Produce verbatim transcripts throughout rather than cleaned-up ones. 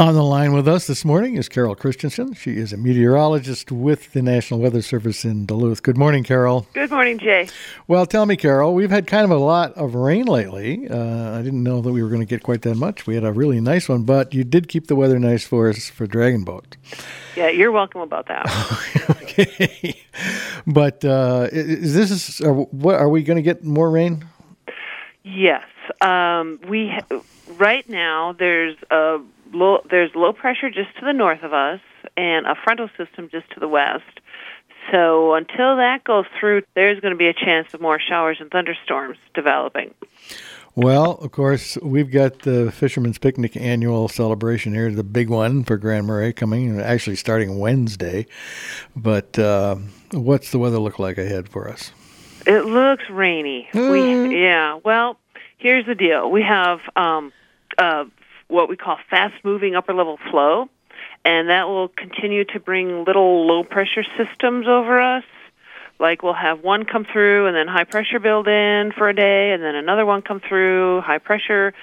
On the line with us this morning is Carol Christensen. She is a meteorologist with the National Weather Service in Duluth. Good morning, Carol. Good morning, Jay. Well, tell me, Carol, we've had kind of a lot of rain lately. Uh, I didn't know that we were going to get quite that much. We had a really nice one, but you did keep the weather nice for us for Dragon Boat. Yeah, you're welcome about that. Okay. But uh, is this, are, what, are we going to get more rain? Yes. Um, we right now there's a low, there's low pressure just to the north of us and a frontal system just to the west. So until that goes through, there's going to be a chance of more showers and thunderstorms developing. Well, of course, we've got the Fisherman's Picnic annual celebration here, the big one for Grand Marais coming, actually starting Wednesday. But uh, what's the weather look like ahead for us? It looks rainy. Mm. We, yeah, well, here's the deal. We have um, uh, what we call fast-moving upper-level flow, and that will continue to bring little low-pressure systems over us. Like we'll have one come through and then high pressure build in for a day, and then another one come through, high pressure.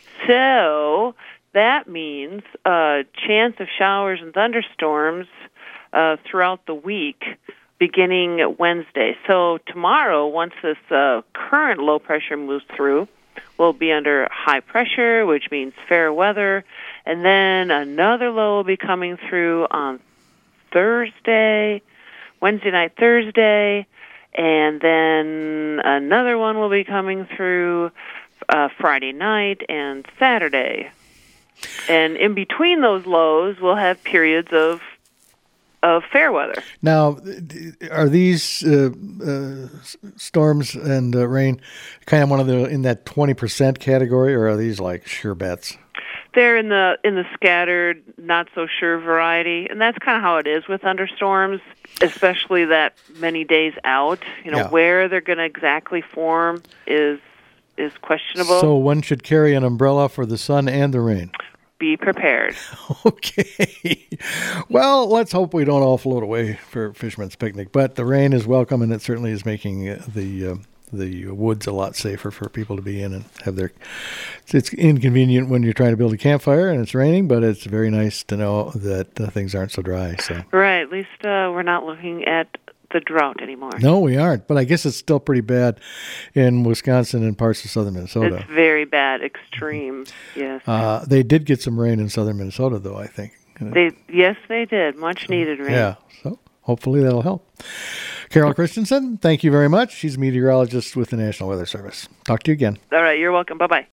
So that means a chance of showers and thunderstorms uh, throughout the week, beginning Wednesday. So tomorrow, once this uh, current low pressure moves through, we'll be under high pressure, which means fair weather, and then another low will be coming through on Thursday, Wednesday night, Thursday, and then another one will be coming through uh, Friday night and Saturday. And in between those lows, we'll have periods of of fair weather. Now, are these uh, uh, storms and uh, rain kind of one of the in that twenty percent category, or are these like sure bets? They're in the in the scattered, not so sure variety, and that's kind of how it is with thunderstorms, especially that many days out. You know, Yeah. where they're going to exactly form is is questionable. So one should carry an umbrella for the sun and the rain. Be prepared. Okay. Well, let's hope we don't all float away for Fisherman's Picnic. But the rain is welcome, and it certainly is making uh, the uh, the woods a lot safer for people to be in and have their. It's inconvenient when you're trying to build a campfire and it's raining, but it's very nice to know that uh, things aren't so dry. So Right. At least uh, we're not looking at the drought anymore. no, we aren't. But I guess it's still pretty bad in Wisconsin and parts of southern Minnesota. It's very bad, extreme. Yes. Uh, they did get some rain in southern Minnesota, though, I think. They yes, they did. Much needed rain. Yeah. So hopefully that'll help. Carol Christensen, thank you very much. She's a meteorologist with the National Weather Service. Talk to you again. All right. You're welcome. Bye bye.